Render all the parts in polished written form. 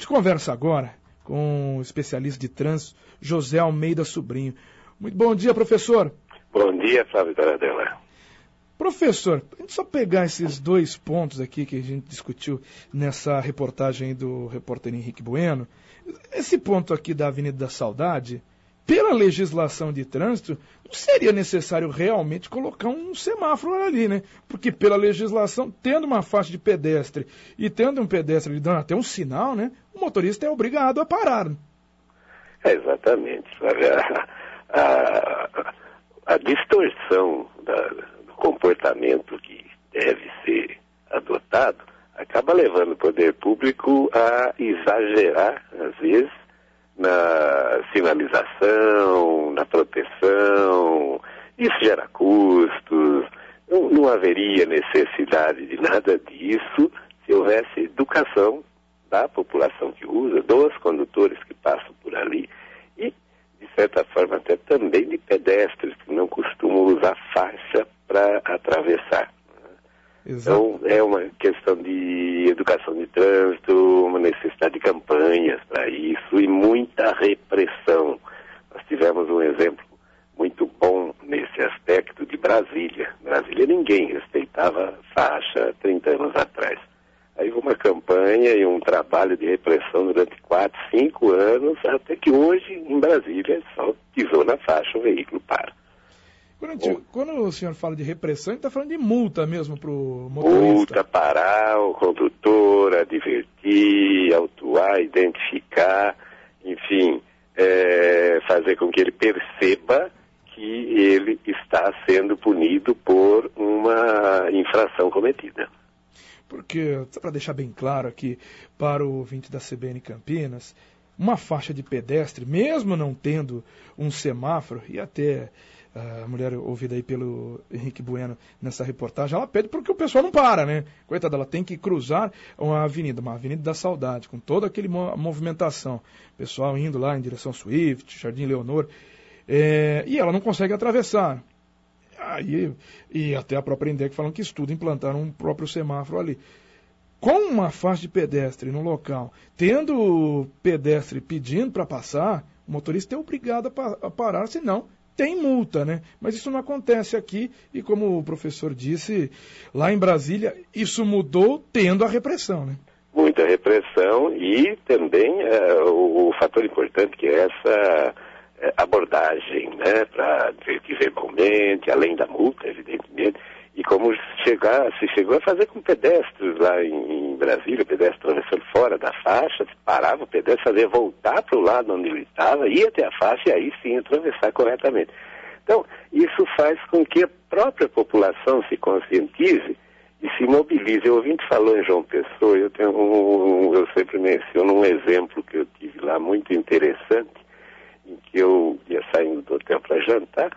gente conversa agora com o especialista de trânsito, José Almeida Sobrinho. Muito bom dia, professor. Bom dia, Flávio Taradella. Professor, a gente só pegar esses dois pontos aqui que a gente discutiu nessa reportagem do repórter Henrique Bueno, esse ponto aqui da Avenida da Saudade, pela legislação de trânsito, não seria necessário realmente colocar um semáforo ali, né? Porque pela legislação, tendo uma faixa de pedestre e tendo um pedestre ali dando até um sinal, né? O motorista é obrigado a parar. Exatamente. A distorção do comportamento que deve ser adotado acaba levando o poder público a exagerar, às vezes, na sinalização, na proteção. Isso gera custos. Não haveria necessidade de nada disso se houvesse educação da população que usa, dos condutores que passam por ali e, de certa forma, até também de pedestres que não costumam usar faixa para atravessar. Exato. Então, é uma questão de educação de trânsito, uma necessidade de campanhas para isso e muita repressão. Nós tivemos um exemplo muito bom nesse aspecto de Brasília. Brasília ninguém respeitava faixa 30 anos atrás. Aí uma campanha e um trabalho de repressão durante 4, 5 anos, até que hoje, em Brasília, só pisou na faixa, o veículo para. Quando o senhor fala de repressão, ele está falando de multa mesmo para o motorista? Multa, parar o condutor, advertir, autuar, identificar, enfim, fazer com que ele perceba que ele está sendo punido por uma infração cometida. Porque, para deixar bem claro aqui para o ouvinte da CBN Campinas, uma faixa de pedestre, mesmo não tendo um semáforo, e até a mulher ouvida aí pelo Henrique Bueno nessa reportagem, ela pede porque o pessoal não para, né? Coitada, ela tem que cruzar uma avenida da Saudade, com toda aquela movimentação. Pessoal indo lá em direção ao Swift, Jardim Leonor, e ela não consegue atravessar. E até a própria INDEC falando que estuda implantar um próprio semáforo ali. Com uma faixa de pedestre no local, tendo o pedestre pedindo para passar, o motorista é obrigado a parar, senão tem multa, né? Mas isso não acontece aqui e, como o professor disse, lá em Brasília, isso mudou tendo a repressão, né? Muita repressão e também o fator importante que é essa abordagem, né? Para advertir verbalmente, além da multa, evidentemente, e como se chegou a fazer com pedestres lá em Brasília, o pedestre atravessando fora da faixa, parava o pedestre, fazia voltar para o lado onde ele estava, ia até a faixa e aí sim atravessar corretamente. Então, isso faz com que a própria população se conscientize e se mobilize. O ouvinte falou em João Pessoa, eu sempre menciono um exemplo que eu tive lá muito interessante, em que eu ia saindo do hotel para jantar,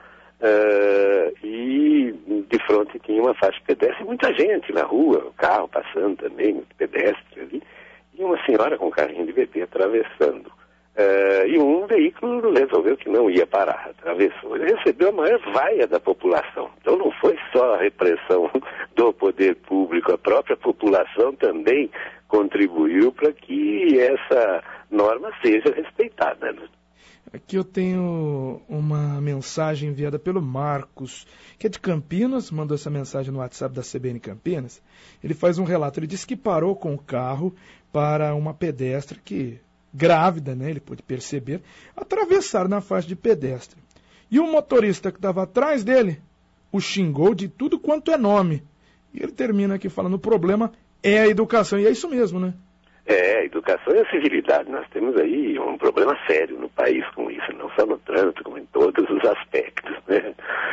e de frente tinha uma faixa pedestre, muita gente na rua, o carro passando também, pedestre ali, e uma senhora com um carrinho de bebê atravessando. E um veículo resolveu que não ia parar, atravessou. Ele recebeu a maior vaia da população. Então não foi só a repressão do poder público, a própria população também contribuiu para que essa norma seja respeitada, né? Aqui eu tenho uma mensagem enviada pelo Marcos, que é de Campinas, mandou essa mensagem no WhatsApp da CBN Campinas. Ele faz um relato, ele disse que parou com o carro para uma pedestre que, grávida, né, ele pôde perceber, atravessar na faixa de pedestre. E o motorista que estava atrás dele o xingou de tudo quanto é nome. E ele termina aqui falando, o problema é a educação, e é isso mesmo, né? A educação e a civilidade. Nós temos aí um problema sério no país com isso, não só no trânsito, como em todos os aspectos, né?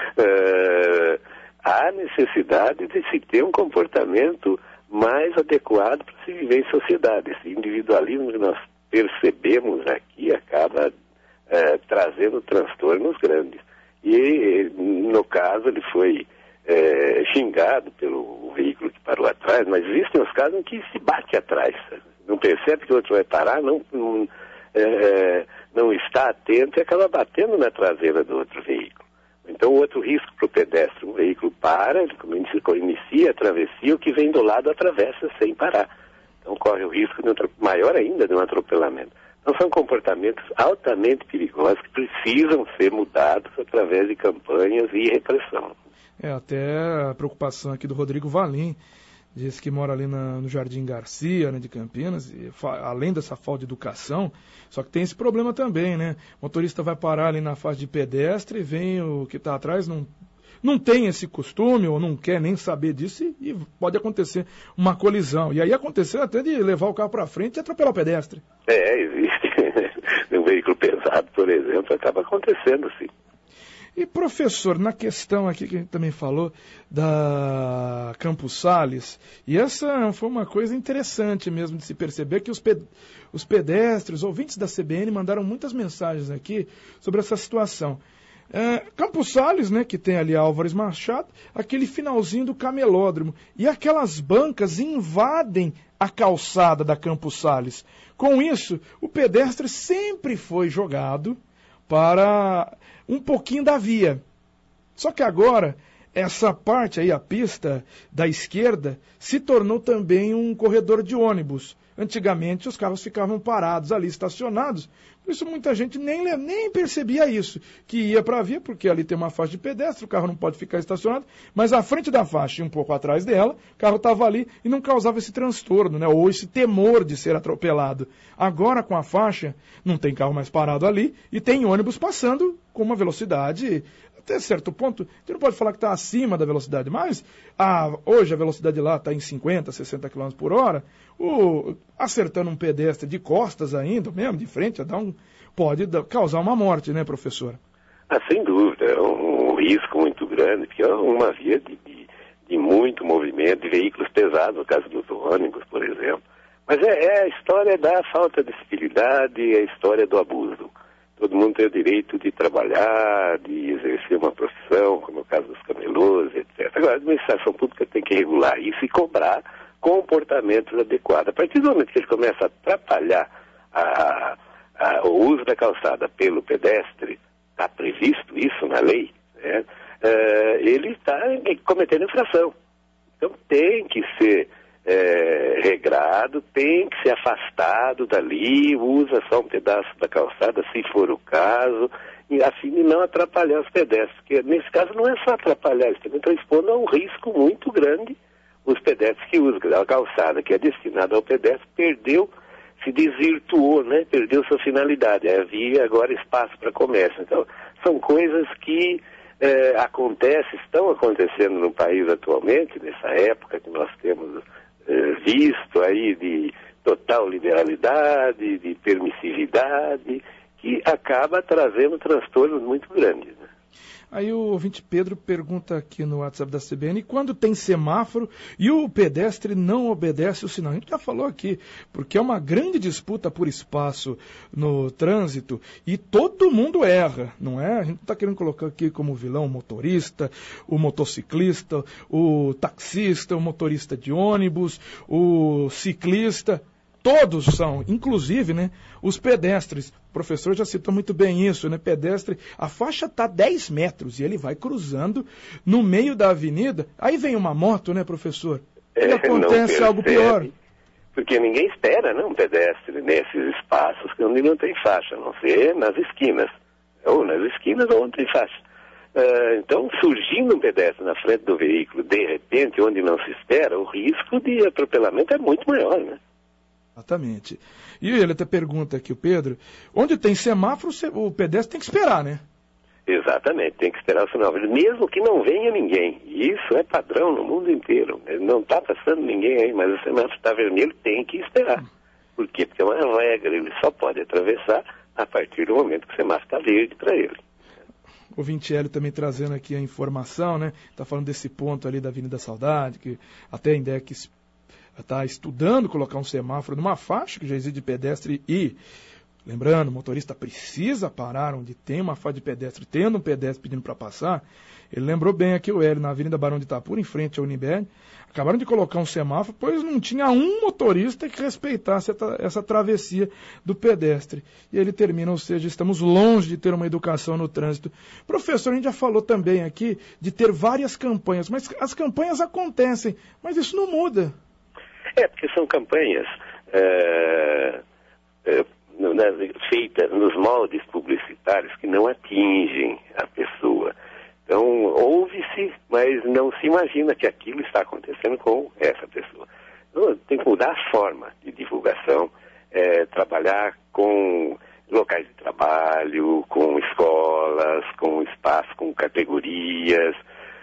Há necessidade de se ter um comportamento mais adequado para se viver em sociedade. Esse individualismo que nós percebemos aqui acaba trazendo transtornos grandes. E, no caso, ele foi xingado pelo veículo que parou atrás, mas existem os casos em que se bate atrás, não percebe que o outro vai parar, não está atento e acaba batendo na traseira do outro veículo. Então, outro risco para o pedestre, o veículo para, ele inicia a travessia, o que vem do lado atravessa sem parar. Então corre o risco maior ainda de um atropelamento. Então são comportamentos altamente perigosos que precisam ser mudados através de campanhas e repressão. Até a preocupação aqui do Rodrigo Valim, diz que mora ali no Jardim Garcia, né, de Campinas, e além dessa falta de educação, só que tem esse problema também, né? O motorista vai parar ali na faixa de pedestre, vem o que está atrás, não tem esse costume, ou não quer nem saber disso, e pode acontecer uma colisão. E aí aconteceu até de levar o carro para frente e atropelar o pedestre. Existe. Um veículo pesado, por exemplo, acaba acontecendo, sim. E, professor, na questão aqui que a gente também falou da Campos Sales, e essa foi uma coisa interessante mesmo de se perceber, que os pedestres, ouvintes da CBN, mandaram muitas mensagens aqui sobre essa situação. Campos Sales, né, que tem ali Álvares Machado, aquele finalzinho do camelódromo, e aquelas bancas invadem a calçada da Campos Sales. Com isso, o pedestre sempre foi jogado para um pouquinho da via. Só que agora, essa parte aí, a pista da esquerda, se tornou também um corredor de ônibus. Antigamente os carros ficavam parados ali, estacionados, por isso muita gente nem percebia isso, que ia para a via, porque ali tem uma faixa de pedestre, o carro não pode ficar estacionado, mas à frente da faixa e um pouco atrás dela, o carro estava ali e não causava esse transtorno, né, ou esse temor de ser atropelado. Agora com a faixa, não tem carro mais parado ali e tem ônibus passando com uma velocidade, até certo ponto, a gente não pode falar que está acima da velocidade, mas hoje a velocidade lá está em 50, 60 km por hora, acertando um pedestre de costas ainda, mesmo de frente, pode causar uma morte, né, professor? Sem dúvida, é um risco muito grande, porque é uma via de muito movimento, de veículos pesados, no caso dos ônibus, por exemplo. Mas é a história da falta de civilidade, é a história do abuso. Todo mundo tem o direito de trabalhar, de exercer uma profissão, como é o caso dos camelôs, etc. Agora, a administração pública tem que regular isso e cobrar comportamentos adequados. A partir do momento que ele começa a atrapalhar o uso da calçada pelo pedestre, está previsto isso na lei, né? Ele está cometendo infração. Então tem que ser regrado, tem que ser afastado dali, usa só um pedaço da calçada, se for o caso, e a fim de não atrapalhar os pedestres, porque nesse caso não é só atrapalhar, eles também estão expondo a um risco muito grande os pedestres que usam. A calçada que é destinada ao pedestre se desvirtuou, né? Perdeu sua finalidade, havia agora espaço para comércio. Então, são coisas que estão acontecendo no país atualmente, nessa época que nós temos visto aí de total liberalidade, de permissividade, que acaba trazendo transtornos muito grandes, né? Aí o ouvinte Pedro pergunta aqui no WhatsApp da CBN, quando tem semáforo e o pedestre não obedece o sinal? A gente já falou aqui, porque é uma grande disputa por espaço no trânsito e todo mundo erra, não é? A gente não está querendo colocar aqui como vilão o motorista, o motociclista, o taxista, o motorista de ônibus, o ciclista. Todos são, inclusive, né, os pedestres. O professor já citou muito bem isso, né? Pedestre, a faixa está 10 metros e ele vai cruzando no meio da avenida. Aí vem uma moto, né, professor? E acontece algo pior. Porque ninguém espera, né, um pedestre nesses espaços onde não tem faixa, a não ser nas esquinas. Ou nas esquinas ou onde tem faixa. Então, surgindo um pedestre na frente do veículo, de repente, onde não se espera, o risco de atropelamento é muito maior, né? Exatamente. E ele até pergunta aqui, o Pedro, onde tem semáforo, o pedestre tem que esperar, né? Exatamente, tem que esperar o sinal verde, mesmo que não venha ninguém. Isso é padrão no mundo inteiro. Não está passando ninguém aí, mas o semáforo está vermelho, tem que esperar. Por quê? Porque é uma regra, ele só pode atravessar a partir do momento que o semáforo está verde para ele. O Vintielli também trazendo aqui a informação, né? Está falando desse ponto ali da Avenida Saudade, que até a INDEC está estudando colocar um semáforo numa faixa que já existe de pedestre e, lembrando, o motorista precisa parar onde tem uma faixa de pedestre, tendo um pedestre pedindo para passar. Ele lembrou bem aqui o Hélio, na Avenida Barão de Itapura, em frente ao Unimed, acabaram de colocar um semáforo, pois não tinha um motorista que respeitasse essa travessia do pedestre. E ele termina, ou seja, estamos longe de ter uma educação no trânsito. Professor, a gente já falou também aqui de ter várias campanhas, mas as campanhas acontecem, mas isso não muda. Porque são campanhas feitas nos moldes publicitários que não atingem a pessoa. Então, ouve-se, mas não se imagina que aquilo está acontecendo com essa pessoa. Então, tem que mudar a forma de divulgação, trabalhar com locais de trabalho, com escolas, com espaços, com categorias,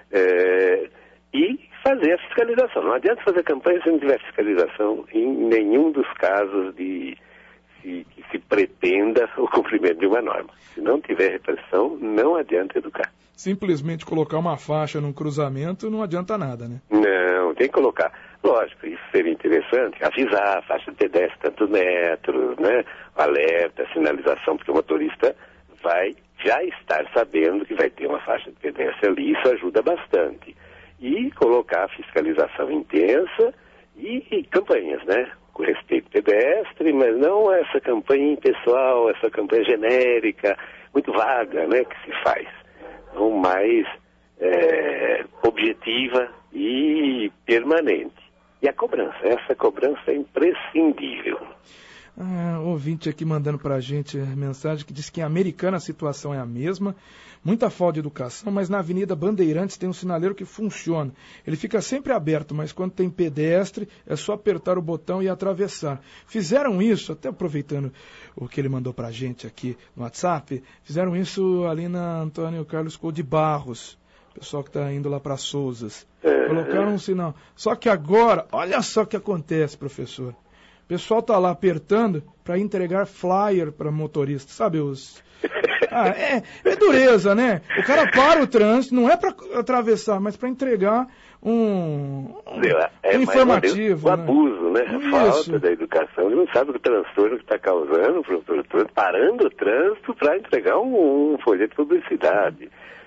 e fazer a fiscalização. Não adianta fazer campanha se não tiver fiscalização em nenhum dos casos que se pretenda o cumprimento de uma norma. Se não tiver repressão, não adianta educar. Simplesmente colocar uma faixa num cruzamento não adianta nada, né? Não, tem que colocar. Lógico, isso seria interessante, avisar a faixa de pedestre tantos metros, né? Alerta, sinalização, porque o motorista vai já estar sabendo que vai ter uma faixa de pedestre ali, isso ajuda bastante. E colocar a fiscalização intensa e campanhas, né? Com respeito pedestre, mas não essa campanha impessoal, essa campanha genérica, muito vaga, né? Que se faz. Então, mais objetiva e permanente. E a cobrança, essa cobrança é imprescindível. Ouvinte aqui mandando pra gente mensagem que diz que em Americana a situação é a mesma, muita falta de educação, mas na Avenida Bandeirantes tem um sinaleiro que funciona. Ele fica sempre aberto, mas quando tem pedestre é só apertar o botão e atravessar. Fizeram isso, até aproveitando o que ele mandou pra gente aqui no WhatsApp, fizeram isso ali na Antônio Carlos Couto de Barros, pessoal que está indo lá para Souzas. Colocaram um sinal. Só que agora, olha só o que acontece, professor. O pessoal está lá apertando para entregar flyer para motorista, sabe os... é dureza, né? O cara para o trânsito, não é para atravessar, mas para entregar um informativo. O abuso, né? A falta da educação. Ele não sabe o transtorno que está causando para o trânsito, parando o trânsito para entregar um folheto de publicidade.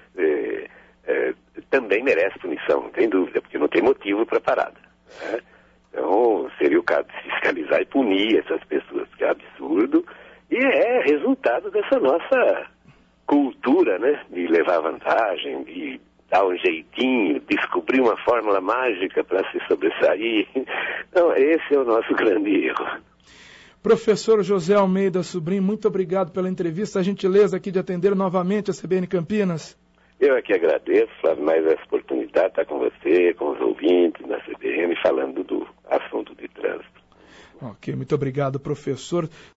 Também merece punição, não tem dúvida, porque não tem motivo para parada, né? Então, seria o caso de fiscalizar e punir essas pessoas, que é absurdo, e é resultado dessa nossa cultura, né? De levar vantagem, de dar um jeitinho, descobrir uma fórmula mágica para se sobressair. Então, esse é o nosso grande erro. Professor José Almeida Sobrinho, muito obrigado pela entrevista, a gentileza aqui de atender novamente a CBN Campinas. Eu aqui agradeço, Flávio, mais essa oportunidade de estar com você, com os ouvintes da CBN, falando do assunto de trânsito. Ok, muito obrigado, professor.